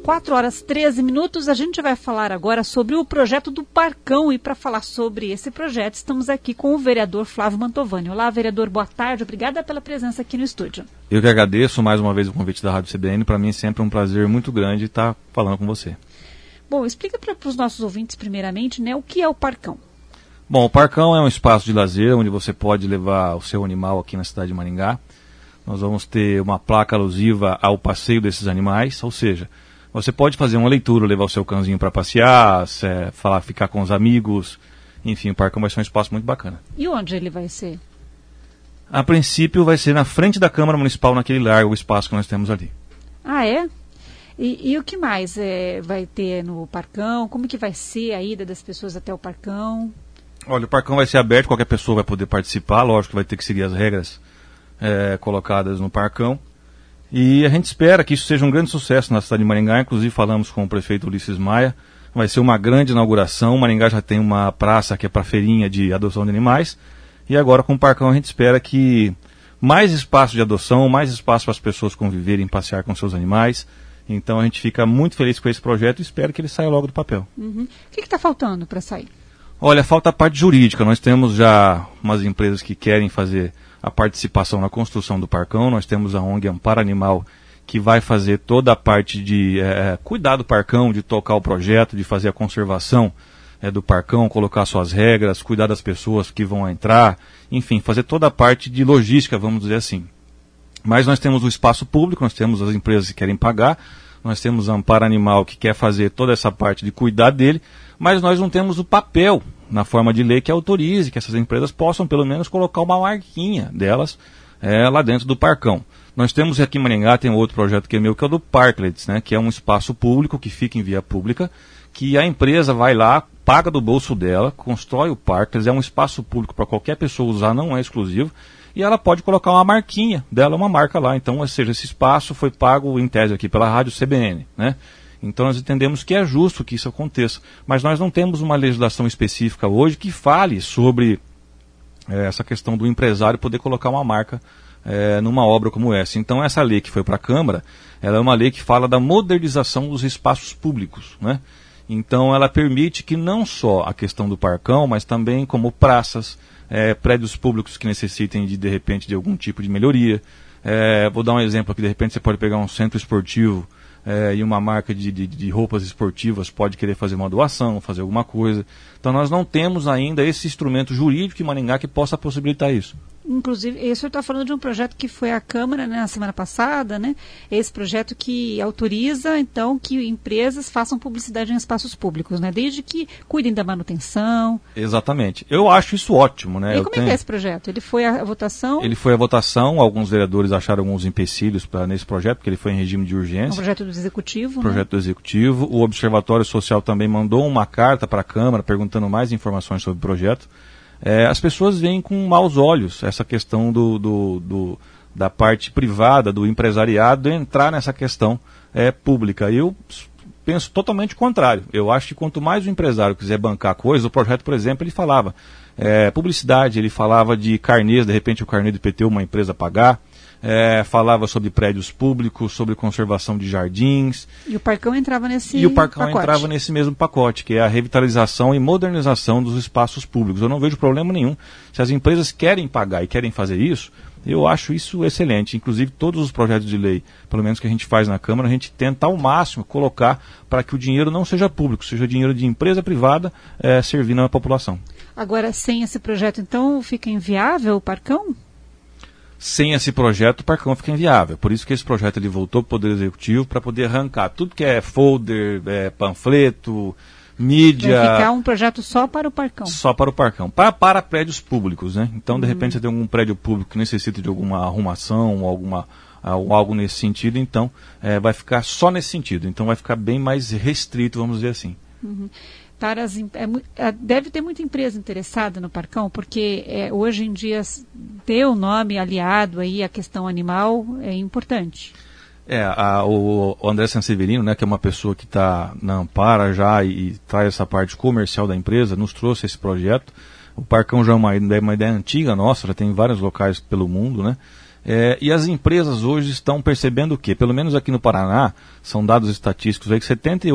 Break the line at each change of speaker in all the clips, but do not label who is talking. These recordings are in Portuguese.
4 horas 13 minutos. A gente vai falar agora sobre o projeto do Parcão. E para falar sobre esse projeto, estamos aqui com o vereador Flávio Mantovani. Olá, vereador, boa tarde. Obrigada pela presença aqui no estúdio.
Eu que agradeço mais uma vez o convite da Rádio CBN. Para mim é sempre um prazer muito grande estar falando com você.
Bom, explica para os nossos ouvintes, primeiramente, né, o que é o Parcão. Bom,
o Parcão é um espaço de lazer onde você pode levar o seu animal aqui na cidade de Maringá. Nós vamos ter uma placa alusiva ao passeio desses animais, ou seja, você pode fazer uma leitura, levar o seu cãozinho para passear, ficar com os amigos, enfim, o Parcão vai ser um espaço muito bacana.
E onde ele vai ser?
A princípio vai ser na frente da Câmara Municipal, naquele largo espaço que nós temos ali.
Ah, é? E o que mais vai ter no Parcão? Como que vai ser a ida das pessoas até o Parcão?
Olha, o Parcão vai ser aberto, qualquer pessoa vai poder participar, lógico que vai ter que seguir as regras colocadas no Parcão. E a gente espera que isso seja um grande sucesso na cidade de Maringá. Inclusive falamos com o prefeito Ulisses Maia. Vai ser uma grande inauguração. Maringá já tem uma praça que é para feirinha de adoção de animais. E agora com o Parcão a gente espera que mais espaço de adoção, mais espaço para as pessoas conviverem, passear com seus animais. Então a gente fica muito feliz com esse projeto e espero que ele saia logo do papel.
Uhum. O que está faltando para sair?
Olha, falta a parte jurídica. Nós temos já umas empresas que querem fazer a participação na construção do Parcão. Nós temos a ONG Amparo Animal, que vai fazer toda a parte de cuidar do Parcão, de tocar o projeto, de fazer a conservação do Parcão, colocar suas regras, cuidar das pessoas que vão entrar, enfim, fazer toda a parte de logística, vamos dizer assim. Mas nós temos o espaço público, nós temos as empresas que querem pagar, nós temos a Amparo Animal que quer fazer toda essa parte de cuidar dele, mas nós não temos o papel na forma de lei que autorize que essas empresas possam pelo menos colocar uma marquinha delas lá dentro do Parcão. Nós temos aqui em Maringá, tem um outro projeto que é meu, que é o do Parklets, né, que é um espaço público que fica em via pública, que a empresa vai lá, paga do bolso dela, constrói o Parklets, é um espaço público para qualquer pessoa usar, não é exclusivo, e ela pode colocar uma marquinha dela, uma marca lá. Então, ou seja, esse espaço foi pago em tese aqui pela Rádio CBN, né? Então nós entendemos que é justo que isso aconteça, mas nós não temos uma legislação específica hoje que fale sobre essa questão do empresário poder colocar uma marca numa obra como essa. Então essa lei que foi para a Câmara, ela é uma lei que fala da modernização dos espaços públicos, né? Então ela permite que não só a questão do Parcão, mas também como praças, prédios públicos que necessitem de repente de algum tipo de melhoria. Vou dar um exemplo aqui, de repente você pode pegar um centro esportivo e uma marca de roupas esportivas pode querer fazer uma doação, fazer alguma coisa. Então nós não temos ainda esse instrumento jurídico em Maringá que possa possibilitar isso.
Inclusive, o senhor está falando de um projeto que foi à Câmara, né, na semana passada, né? Esse projeto que autoriza, então, que empresas façam publicidade em espaços públicos, né? Desde que cuidem da manutenção.
Exatamente. Eu acho isso ótimo, né?
E como é que é esse projeto? Ele foi à votação?
Ele foi à votação, alguns vereadores acharam alguns empecilhos nesse projeto, porque ele foi em regime de urgência.
É um projeto do Executivo,
projeto do Executivo. O Observatório Social também mandou uma carta para a Câmara perguntando mais informações sobre o projeto. As pessoas veem com maus olhos essa questão da parte privada, do empresariado, entrar nessa questão pública. Eu penso totalmente o contrário. Eu acho que quanto mais o empresário quiser bancar coisas, o projeto, por exemplo, ele falava publicidade, ele falava de carnês, de repente o carnê do IPTU uma empresa pagar, falava sobre prédios públicos, sobre conservação de jardins.
E o Parcão entrava nesse pacote.
E o Parcão entrava nesse mesmo pacote, que é a revitalização e modernização dos espaços públicos. Eu não vejo problema nenhum. Se as empresas querem pagar e querem fazer isso, eu acho isso excelente. Inclusive, todos os projetos de lei, pelo menos que a gente faz na Câmara, a gente tenta ao máximo colocar para que o dinheiro não seja público, seja dinheiro de empresa privada servindo a população.
Agora, sem esse projeto, então, fica inviável o Parcão?
Sem esse projeto, o Parcão fica inviável. Por isso que esse projeto ele voltou para o Poder Executivo para poder arrancar tudo que é folder, panfleto, mídia.
Vai ficar um projeto só para o Parcão.
Só para o Parcão. Para prédios públicos, né? Então, de repente, você tem algum prédio público que necessita de alguma arrumação ou algo nesse sentido, então vai ficar só nesse sentido. Então vai ficar bem mais restrito, vamos dizer assim.
Uhum. Deve ter muita empresa interessada no Parcão, porque hoje em dia ter o nome aliado aí à questão animal é importante.
O André Sanseverino, né, que é uma pessoa que está na Ampara já e traz essa parte comercial da empresa, nos trouxe esse projeto. O Parcão já é uma ideia antiga nossa, já tem vários locais pelo mundo, né? E as empresas hoje estão percebendo o quê? Pelo menos aqui no Paraná, são dados estatísticos aí que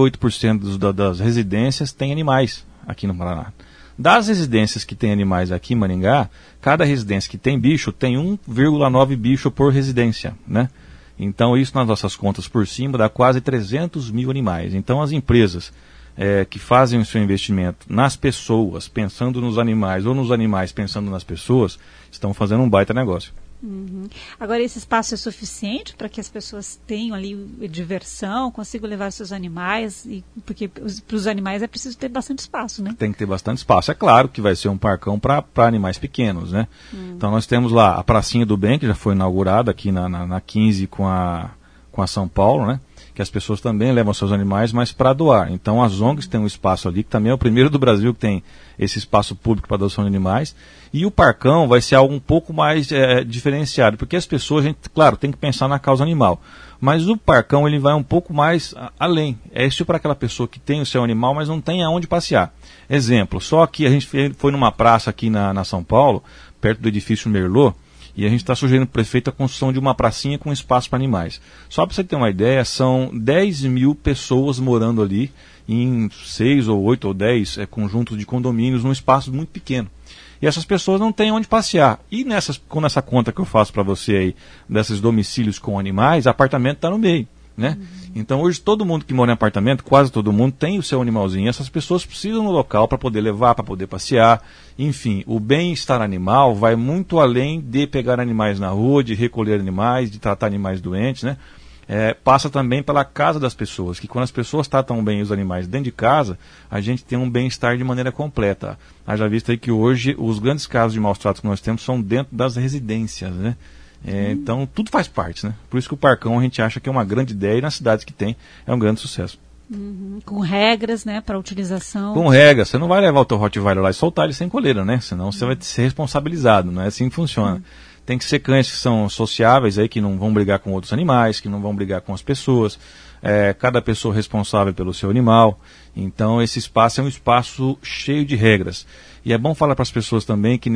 78% das residências têm animais aqui no Paraná. Das residências que têm animais aqui em Maringá, cada residência que tem bicho tem 1,9 bicho por residência, né? Então isso nas nossas contas por cima dá quase 300 mil animais. Então as empresas que fazem o seu investimento nas pessoas, pensando nos animais, ou nos animais pensando nas pessoas, estão fazendo um baita negócio.
Uhum. Agora, esse espaço é suficiente para que as pessoas tenham ali diversão, consigam levar seus animais, porque para os animais é preciso ter bastante espaço, né? Tem
que ter bastante espaço. É claro que vai ser um parcão para animais pequenos, né? Então nós temos lá a Pracinha do Bem, que já foi inaugurada aqui na 15 com a São Paulo, né? Que as pessoas também levam seus animais, mas para doar. Então as ONGs têm um espaço ali, que também é o primeiro do Brasil que tem esse espaço público para adoção de animais. E o parcão vai ser algo um pouco mais diferenciado, porque as pessoas, a gente, claro, tem que pensar na causa animal. Mas o parcão ele vai um pouco mais além. É isso para aquela pessoa que tem o seu animal, mas não tem aonde passear. Exemplo, só que a gente foi numa praça aqui na São Paulo, perto do edifício Merlot, e a gente está sugerindo para o prefeito a construção de uma pracinha com espaço para animais. Só para você ter uma ideia, são 10 mil pessoas morando ali em 6 ou 8 ou 10 conjuntos de condomínios num espaço muito pequeno. E essas pessoas não têm onde passear. E com essa conta que eu faço para você aí, desses domicílios com animais, apartamento está no meio. Né? Então hoje todo mundo que mora em apartamento, quase todo mundo tem o seu animalzinho. Essas pessoas precisam no local para poder levar, para poder passear. Enfim, o bem-estar animal vai muito além de pegar animais na rua, de recolher animais, de tratar animais doentes, né? Passa também pela casa das pessoas, que quando as pessoas tratam bem os animais dentro de casa, a gente tem um bem-estar de maneira completa. Haja visto aí que hoje os grandes casos de maus tratos que nós temos são dentro das residências, né? Então tudo faz parte, né? Por isso que o parcão a gente acha que é uma grande ideia e nas cidades que tem é um grande sucesso.
Com regras, né, para utilização.
Com regras, você não vai levar o teu Rottweiler lá e soltar ele sem coleira, né? Senão você vai ser responsabilizado, não é assim que funciona. Tem que ser cães que são sociáveis, aí, que não vão brigar com outros animais, que não vão brigar com as pessoas. Cada pessoa responsável pelo seu animal. Então esse espaço é um espaço cheio de regras. E é bom falar para as pessoas também que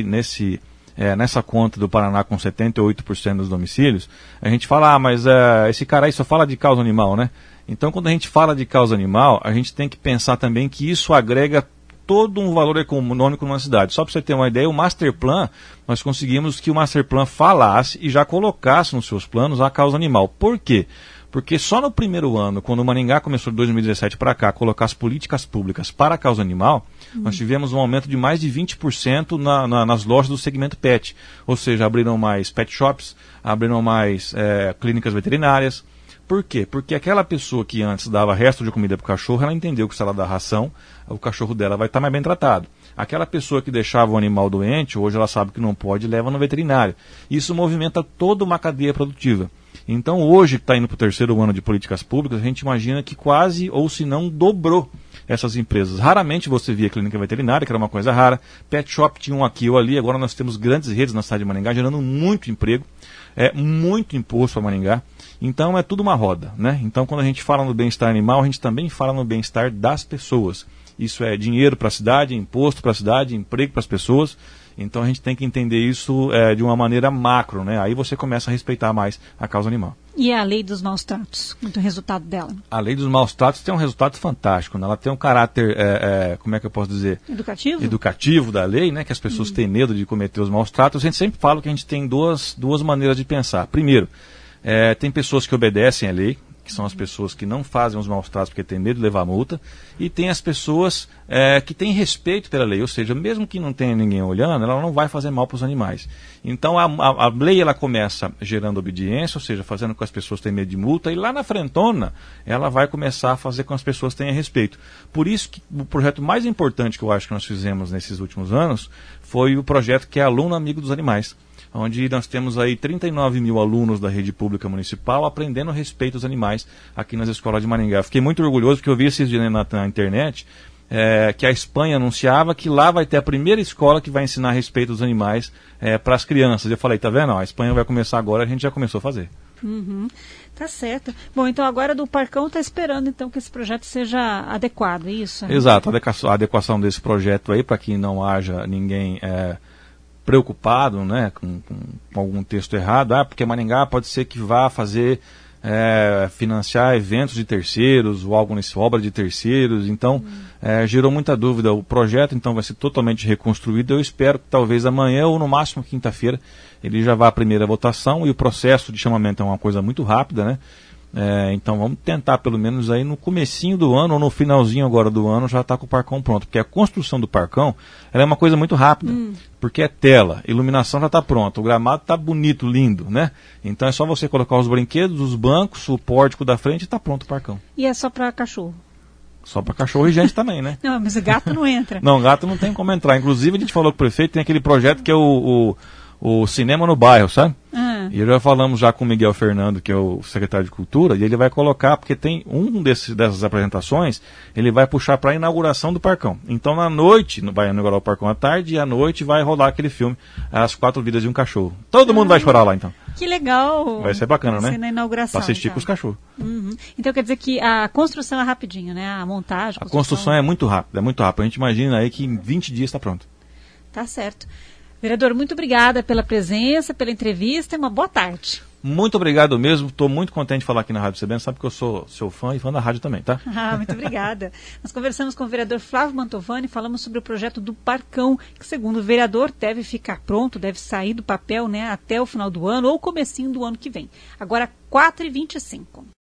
nessa conta do Paraná com 78% dos domicílios, a gente fala, mas esse cara aí só fala de causa animal, né? Então quando a gente fala de causa animal, a gente tem que pensar também que isso agrega todo um valor econômico numa cidade. Só para você ter uma ideia, o Masterplan, nós conseguimos que o Masterplan falasse e já colocasse nos seus planos a causa animal. Por quê? Porque só no primeiro ano, quando o Maringá começou de 2017 para cá, a colocar as políticas públicas para a causa animal, nós tivemos um aumento de mais de 20% nas lojas do segmento pet. Ou seja, abriram mais pet shops, abriram mais clínicas veterinárias. Por quê? Porque aquela pessoa que antes dava resto de comida para o cachorro, ela entendeu que se ela dá ração, o cachorro dela vai estar mais bem tratado. Aquela pessoa que deixava o animal doente, hoje ela sabe que não pode e leva no veterinário. Isso movimenta toda uma cadeia produtiva. Então hoje, que está indo para o 3º ano de políticas públicas, a gente imagina que quase, ou se não, dobrou essas empresas. Raramente você via clínica veterinária, que era uma coisa rara. Pet shop tinha um aqui ou ali, agora nós temos grandes redes na cidade de Maringá, gerando muito emprego, muito imposto para Maringá. Então é tudo uma roda, né? Então quando a gente fala no bem-estar animal, a gente também fala no bem-estar das pessoas. Isso é dinheiro para a cidade, imposto para a cidade, emprego para as pessoas. Então a gente tem que entender isso de uma maneira macro, né? Aí você começa a respeitar mais a causa animal.
E a lei dos maus tratos? Muito resultado dela?
A lei dos maus tratos tem um resultado fantástico, né? Ela tem um caráter, como é que eu posso dizer?
Educativo?
Educativo da lei, né? Que as pessoas têm medo de cometer os maus tratos. A gente sempre fala que a gente tem duas maneiras de pensar. Primeiro, tem pessoas que obedecem à lei, que são as pessoas que não fazem os maus tratos porque têm medo de levar multa, e tem as pessoas que têm respeito pela lei, ou seja, mesmo que não tenha ninguém olhando, ela não vai fazer mal para os animais. Então a lei ela começa gerando obediência, ou seja, fazendo com que as pessoas tenham medo de multa, e lá na frentona ela vai começar a fazer com que as pessoas tenham respeito. Por isso que o projeto mais importante que eu acho que nós fizemos nesses últimos anos foi o projeto que é Aluno Amigo dos Animais, onde nós temos aí 39 mil alunos da rede pública municipal aprendendo a respeito aos animais aqui nas escolas de Maringá. Fiquei muito orgulhoso porque eu vi esses dias na internet que a Espanha anunciava que lá vai ter a primeira escola que vai ensinar a respeito dos animais para as crianças. Eu falei, tá vendo? A Espanha vai começar agora, a gente já começou a fazer.
Tá certo. Bom, então agora do Parcão está esperando então que esse projeto seja adequado, é isso?
Exato, a adequação desse projeto aí para que não haja ninguém preocupado, né, com algum texto errado, porque Maringá pode ser que vá fazer, financiar eventos de terceiros ou algo nesse obra de terceiros, então gerou muita dúvida. O projeto então vai ser totalmente reconstruído. Eu espero que talvez amanhã ou no máximo quinta-feira ele já vá à primeira votação, e o processo de chamamento é uma coisa muito rápida, né? Então vamos tentar pelo menos aí no comecinho do ano ou no finalzinho agora do ano já está com o Parcão pronto, porque a construção do Parcão ela é uma coisa muito rápida, porque é tela, iluminação já está pronta, o gramado está bonito, lindo, né? Então é só você colocar os brinquedos, os bancos, o pórtico da frente e está pronto o Parcão.
E é só para cachorro?
Só para cachorro e gente também, né?
Não, mas o gato não entra.
Não, gato não tem como entrar. Inclusive a gente falou com o prefeito, tem aquele projeto que é o cinema no bairro, sabe? E já falamos já com o Miguel Fernando, que é o secretário de Cultura, e ele vai colocar, porque tem dessas apresentações, ele vai puxar para a inauguração do Parcão. Então, na noite, vai inaugurar o Parcão à tarde, e à noite vai rolar aquele filme, As 4 Vidas de um Cachorro. Todo mundo vai chorar lá, então.
Que legal!
Vai ser bacana,
vai
né?
Ser na inauguração.
Para assistir
então.
Com os cachorros.
Então, quer dizer que a construção é rapidinho, né? A montagem...
A construção é muito rápida, é muito rápida. A gente imagina aí que em 20 dias está pronto.
Tá certo. Vereador, muito obrigada pela presença, pela entrevista e uma boa tarde.
Muito obrigado mesmo, estou muito contente de falar aqui na Rádio CBN, sabe que eu sou seu fã e fã da rádio também, tá?
Muito obrigada. Nós conversamos com o vereador Flávio Mantovani, falamos sobre o projeto do Parcão, que segundo o vereador deve ficar pronto, deve sair do papel, né, até o final do ano ou comecinho do ano que vem. Agora 4h25.